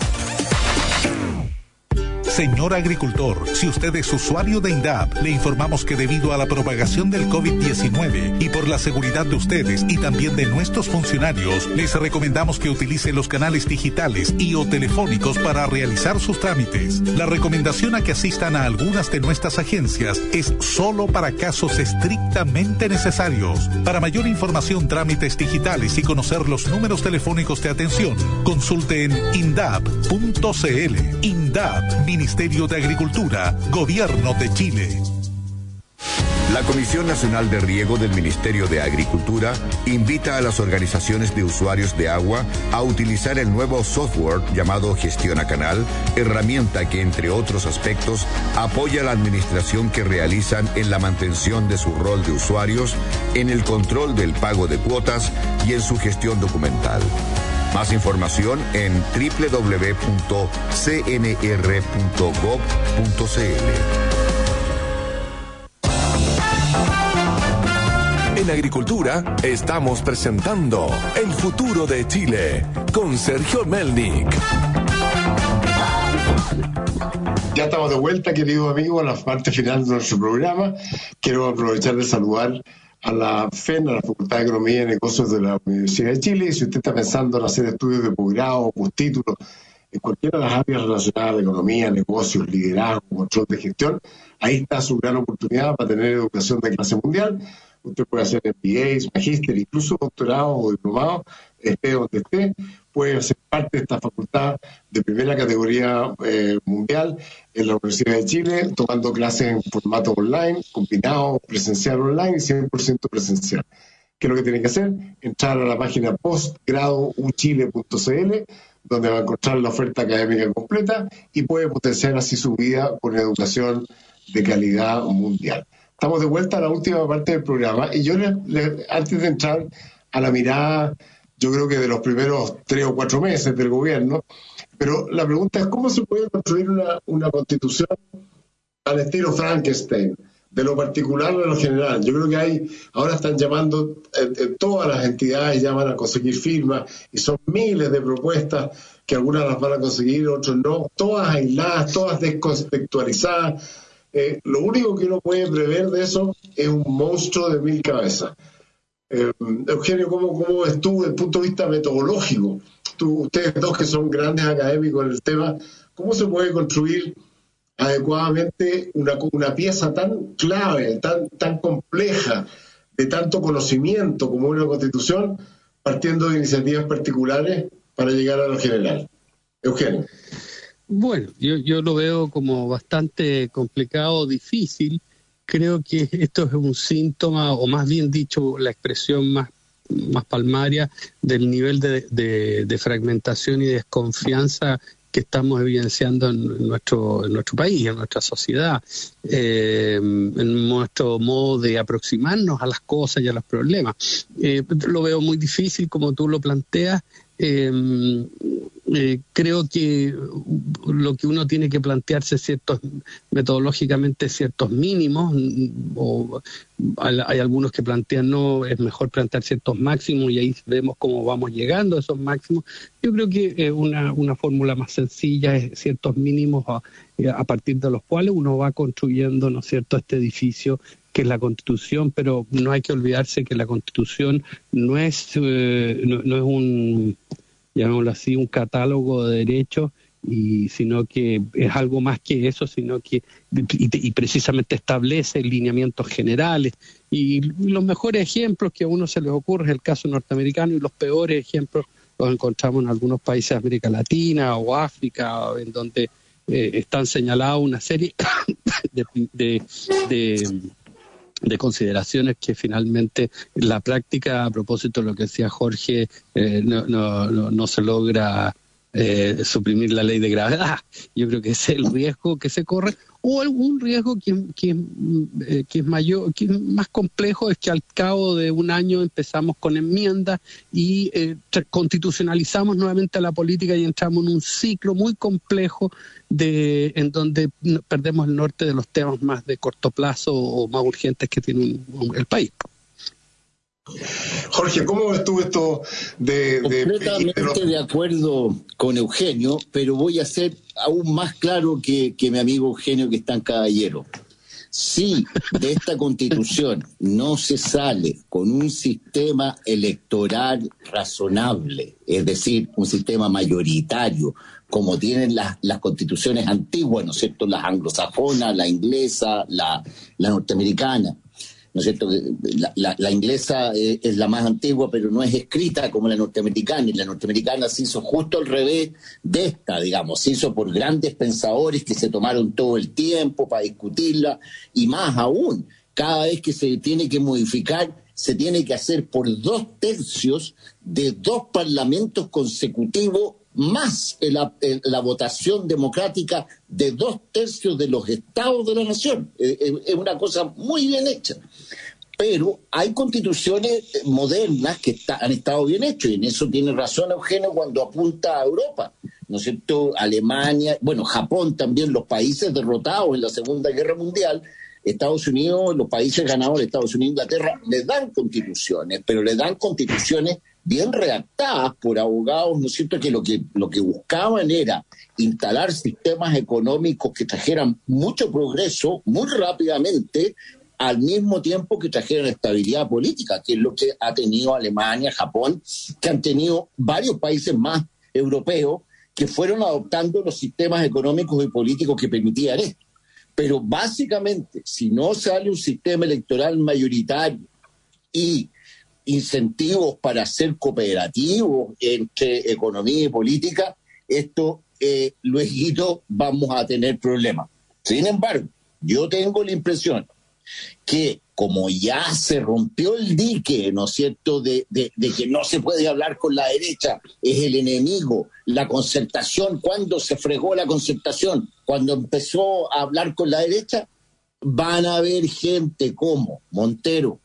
Señor agricultor, si usted es usuario de INDAP, le informamos que debido a la propagación del COVID diecinueve y por la seguridad de ustedes y también de nuestros funcionarios, les recomendamos que utilice los canales digitales y o telefónicos para realizar sus trámites. La recomendación a que asistan a algunas de nuestras agencias es solo para casos estrictamente necesarios. Para mayor información, trámites digitales y conocer los números telefónicos de atención, consulte en indap punto c l. INDAP, Ministerio de Agricultura, Gobierno de Chile. La Comisión Nacional de Riego del Ministerio de Agricultura invita a las organizaciones de usuarios de agua a utilizar el nuevo software llamado Gestión a Canal, herramienta que, entre otros aspectos, apoya la administración que realizan en la mantención de su rol de usuarios, en el control del pago de cuotas y en su gestión documental. Más información en doble u doble u doble u punto c n r punto gov punto c l. En Agricultura estamos presentando El futuro de Chile con Sergio Melnik. Ya estamos de vuelta, queridos amigos, a la parte final de nuestro programa. Quiero aprovechar de saludar a la F E N, a la Facultad de Economía y Negocios de la Universidad de Chile. Y si usted está pensando en hacer estudios de posgrado o postítulo en cualquiera de las áreas relacionadas a la economía, negocios, liderazgo, control de gestión, ahí está su gran oportunidad para tener educación de clase mundial. Usted puede hacer M B As, magíster, incluso doctorado o diplomado, esté donde esté. Puede ser parte de esta facultad de primera categoría eh, mundial en la Universidad de Chile, tomando clases en formato online, combinado presencial online y cien por ciento presencial. ¿Qué es lo que tiene que hacer? Entrar a la página postgrado u chile punto c l, donde va a encontrar la oferta académica completa y puede potenciar así su vida con educación de calidad mundial. Estamos de vuelta a la última parte del programa y yo, le, le, antes de entrar a la mirada, yo creo que de los primeros tres o cuatro meses del gobierno, pero la pregunta es cómo se puede construir una, una constitución al estilo Frankenstein, de lo particular a lo general. Yo creo que hay, ahora están llamando, eh, eh, todas las entidades llaman a conseguir firmas y son miles de propuestas que algunas las van a conseguir, otras no, todas aisladas, todas descontextualizadas. Eh, lo único que uno puede prever de eso es un monstruo de mil cabezas. Eh, Eugenio, ¿cómo, ¿cómo ves tú desde el punto de vista metodológico? Tú, ustedes dos que son grandes académicos en el tema, ¿cómo se puede construir adecuadamente una, una pieza tan clave, tan, tan compleja, de tanto conocimiento como una constitución, partiendo de iniciativas particulares para llegar a lo general? Eugenio. Bueno, yo, yo lo veo como bastante complicado, difícil. Creo que esto es un síntoma, o más bien dicho, la expresión más, más palmaria del nivel de, de, de fragmentación y desconfianza que estamos evidenciando en nuestro, en nuestro país, en nuestra sociedad, eh, en nuestro modo de aproximarnos a las cosas y a los problemas. Eh, lo veo muy difícil, como tú lo planteas. Eh, eh, creo que lo que uno tiene que plantearse ciertos metodológicamente ciertos mínimos, o hay algunos que plantean no, es mejor plantear ciertos máximos y ahí vemos cómo vamos llegando a esos máximos. Yo creo que eh, una, una fórmula más sencilla es ciertos mínimos a, a partir de los cuales uno va construyendo, ¿no es cierto?, este edificio que es la Constitución, pero no hay que olvidarse que la Constitución no es eh, no, no es un, llamémoslo así, un catálogo de derechos, y sino que es algo más que eso, sino que y, y precisamente establece lineamientos generales, y los mejores ejemplos que a uno se les ocurre es el caso norteamericano, y los peores ejemplos los encontramos en algunos países de América Latina o África, en donde eh, están señalados una serie de, de, de de consideraciones que finalmente la práctica, a propósito de lo que decía Jorge, eh, no, no, no, no se logra eh, suprimir la ley de gravedad. Yo creo que ese es el riesgo que se corre, o algún riesgo que, que, eh, que es mayor, que es más complejo, es que al cabo de un año empezamos con enmiendas y eh, constitucionalizamos nuevamente la política y entramos en un ciclo muy complejo de en donde perdemos el norte de los temas más de corto plazo o más urgentes que tiene un, el país. Jorge, ¿cómo ves tú esto de... de Completamente de, de acuerdo con Eugenio, pero voy a ser aún más claro que, que mi amigo Eugenio, que es tan caballero. Si de esta Constitución no se sale con un sistema electoral razonable, es decir, un sistema mayoritario, como tienen las, las constituciones antiguas, ¿no es cierto?, las anglosajonas, la inglesa, la, la norteamericana, ¿no es cierto? La, la, la inglesa es, es la más antigua, pero no es escrita como la norteamericana, y la norteamericana se hizo justo al revés de esta, digamos, se hizo por grandes pensadores que se tomaron todo el tiempo para discutirla, y más aún, cada vez que se tiene que modificar, se tiene que hacer por dos tercios de dos parlamentos consecutivos, más el, el, la votación democrática de dos tercios de los estados de la nación. Es, es una cosa muy bien hecha. pero hay constituciones modernas que está, han estado bien hechas, y en eso tiene razón Eugenio cuando apunta a Europa, ¿no es cierto? Alemania, bueno, Japón también, los países derrotados en la Segunda Guerra Mundial, Estados Unidos, los países ganadores, Estados Unidos, Inglaterra, les dan constituciones, pero le dan constituciones bien redactadas por abogados, ¿no es cierto?, que lo que, lo que buscaban era instalar sistemas económicos que trajeran mucho progreso muy rápidamente, al mismo tiempo que trajeran estabilidad política, que es lo que ha tenido Alemania, Japón, que han tenido varios países más europeos que fueron adoptando los sistemas económicos y políticos que permitían esto. Pero básicamente, si no sale un sistema electoral mayoritario y incentivos para ser cooperativos entre economía y política, esto eh, luego vamos a tener problemas. Sin embargo, yo tengo la impresión que como ya se rompió el dique, ¿no es cierto?, de, de, de que no se puede hablar con la derecha, es el enemigo, la concertación, ¿cuándo se fregó la concertación? Cuando empezó a hablar con la derecha, van a haber gente como Montero,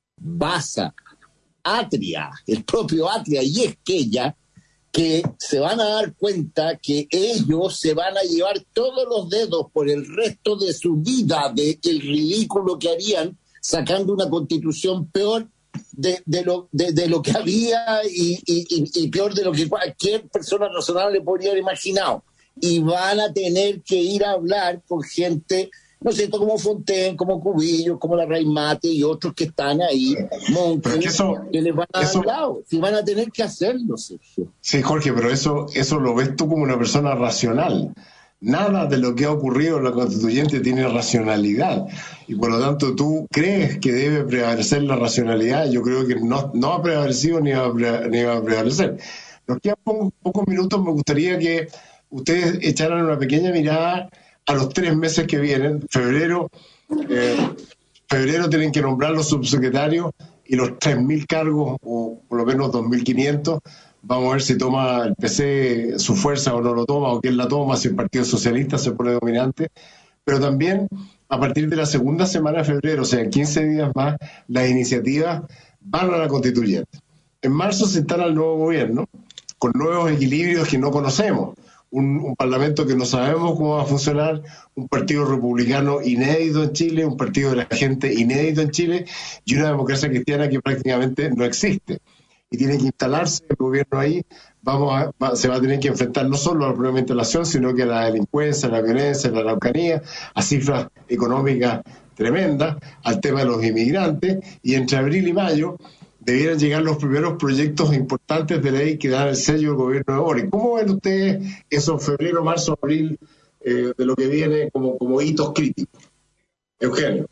Baza, Atria, el propio Atria y Esquella, que se van a dar cuenta que ellos se van a llevar todos los dedos por el resto de su vida del ridículo que harían sacando una constitución peor de, de, lo, de, de lo que había y, y, y peor de lo que cualquier persona razonable podría haber imaginado. Y van a tener que ir a hablar con gente, ¿no es cierto?, como Fontaine, como Cubillos, como la Raimate y otros que están ahí, Montes, que, eso, que les van a dar lado. Si van a tener que hacerlo, Sergio. Sí, Jorge, pero eso, eso lo ves tú como una persona racional. Nada de lo que ha ocurrido en la constituyente tiene racionalidad. Y por lo tanto, tú crees que debe prevalecer la racionalidad. Yo creo que no, no ha prevalecido ni va a, pre, ni va a prevalecer. Nos quedan pocos, pocos minutos. Me gustaría que ustedes echaran una pequeña mirada a los tres meses que vienen. Febrero, eh, febrero tienen que nombrar los subsecretarios y los tres mil cargos, o por lo menos dos mil quinientos. Vamos a ver si toma el P C su fuerza o no lo toma, o quién la toma, si el Partido Socialista se pone dominante. Pero también, a partir de la segunda semana de febrero, o sea, en quince días más, las iniciativas van a la constituyente. En marzo se instala el nuevo gobierno, con nuevos equilibrios que no conocemos. Un, un parlamento que no sabemos cómo va a funcionar, un partido republicano inédito en Chile, un partido de la gente inédito en Chile, y una democracia cristiana que prácticamente no existe. Y tiene que instalarse el gobierno ahí, vamos a, va, se va a tener que enfrentar no solo a la propia instalación, sino que a la delincuencia, a la violencia, a la araucanía, a cifras económicas tremendas, al tema de los inmigrantes, y entre abril y mayo debieran llegar los primeros proyectos importantes de ley que dan el sello del gobierno de Boric. ¿Cómo ven ustedes esos febrero, marzo, abril eh, de lo que viene como, como hitos críticos? Eugenio.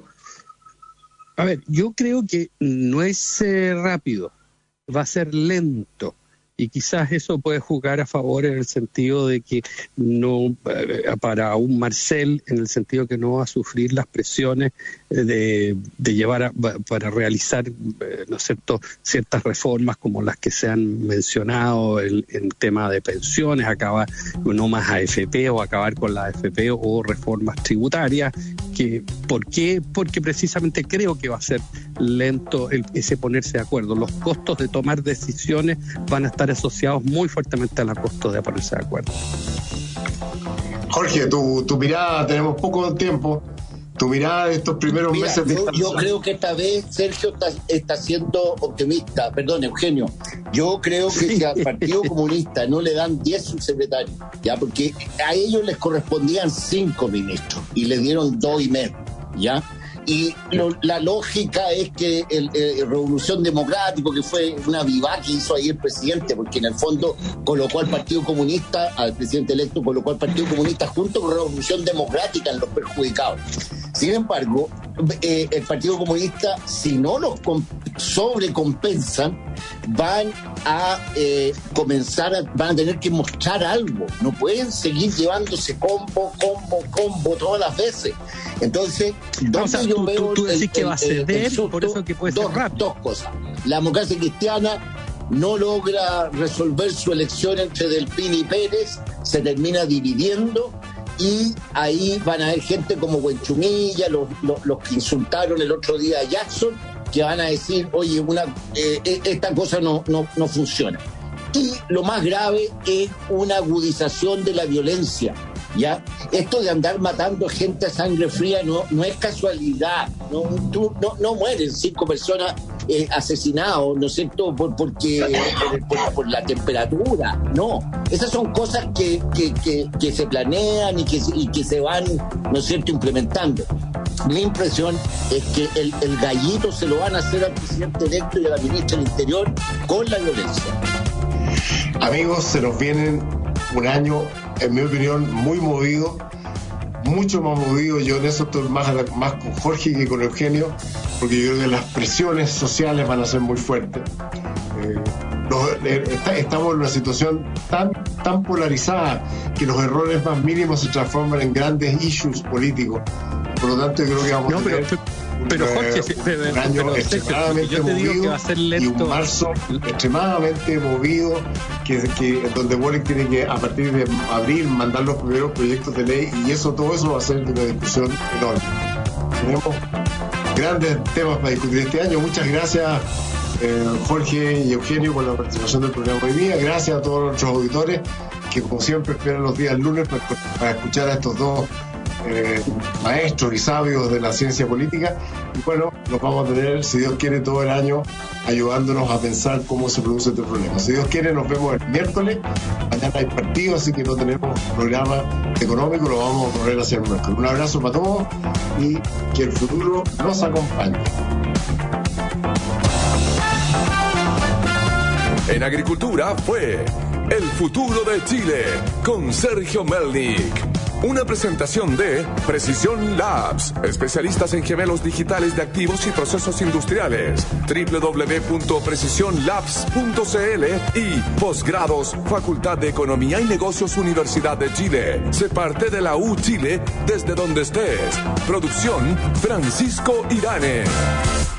A ver, yo creo que no es eh, rápido, va a ser lento. Y quizás eso puede jugar a favor en el sentido de que no, para un Marcel, en el sentido que no va a sufrir las presiones de, de llevar a, para realizar, ¿no es cierto?, ciertas reformas como las que se han mencionado en el tema de pensiones, acabar no más A F P o acabar con la A F P o reformas tributarias. Que, ¿Por qué? Porque precisamente creo que va a ser lento el, ese ponerse de acuerdo. Los costos de tomar decisiones van a estar asociados muy fuertemente a los costos de ponerse de acuerdo. Jorge, tu, tu mirada, tenemos poco tiempo, tu mirada de estos primeros Mira, meses de yo, yo creo que esta vez Sergio está, está siendo optimista, perdón, Eugenio, yo creo que si al Partido Comunista no le dan diez subsecretarios, ya, porque a ellos les correspondían cinco ministros y le dieron dos y medio, ya. Y lo, la lógica es que el, el Revolución Democrática, que fue una vivá que hizo ahí el presidente, porque en el fondo colocó al Partido Comunista, al presidente electo, colocó al Partido Comunista junto con Revolución Democrática en los perjudicados. Sin embargo, eh, el Partido Comunista, si no los sobrecompensan, van a eh, comenzar a, van a tener que mostrar algo. No pueden seguir llevándose combo, combo, combo todas las veces. Entonces, ¿dónde o sea, yo tú, veo tú, tú decís el, que va a ceder, el susto, por eso que puede dos, ser rápido. Dos cosas. La democracia cristiana no logra resolver su elección entre Delfín y Pérez, se termina dividiendo, y ahí van a haber gente como Buenchumilla, los, los, los que insultaron el otro día a Jackson, que van a decir, oye, una, eh, esta cosa no, no, no funciona. Y lo más grave es una agudización de la violencia, ¿ya? Esto de andar matando gente a sangre fría no, no es casualidad, no, tú, no, no mueren cinco personas eh, asesinadas, ¿no es cierto?, por, porque, por, por, por la temperatura, no. Esas son cosas que, que, que, que se planean y que, y que se van, ¿no es cierto?, implementando. Mi impresión es que el, el gallito se lo van a hacer al presidente electo y a la ministra del Interior con la violencia. Amigos, se nos viene un año, en mi opinión, muy movido, mucho más movido. Yo en eso estoy más, más con Jorge que con Eugenio, porque yo creo que las presiones sociales van a ser muy fuertes. Eh, los, eh, está, estamos en una situación tan, tan polarizada que los errores más mínimos se transforman en grandes issues políticos. Por lo tanto, yo creo que vamos no, a tener pero, pero, un, Jorge, un pero, año pero, extremadamente yo te digo movido que va a ser lento. Y un marzo extremadamente movido, que, que donde Boric tiene que, a partir de abril, mandar los primeros proyectos de ley, y eso, todo eso va a ser de una discusión enorme. Tenemos grandes temas para discutir este año. Muchas gracias, eh, Jorge y Eugenio, por la participación del programa hoy día. Gracias a todos nuestros auditores que, como siempre, esperan los días lunes para, para escuchar a estos dos Eh, maestros y sabios de la ciencia política. Y bueno, nos vamos a tener, si Dios quiere, todo el año ayudándonos a pensar cómo se produce este problema. Si Dios quiere, nos vemos el miércoles. Mañana hay partido, así que no tenemos programa económico, lo vamos a poner hacia el miércoles. Un abrazo para todos y que el futuro nos acompañe. En Agricultura fue El Futuro de Chile con Sergio Melnik. Una presentación de Precision Labs, especialistas en gemelos digitales de activos y procesos industriales. doble u doble u doble u punto precision labs punto c l y Posgrados, Facultad de Economía y Negocios, Universidad de Chile. Sé parte de la U Chile desde donde estés. Producción Francisco Irane.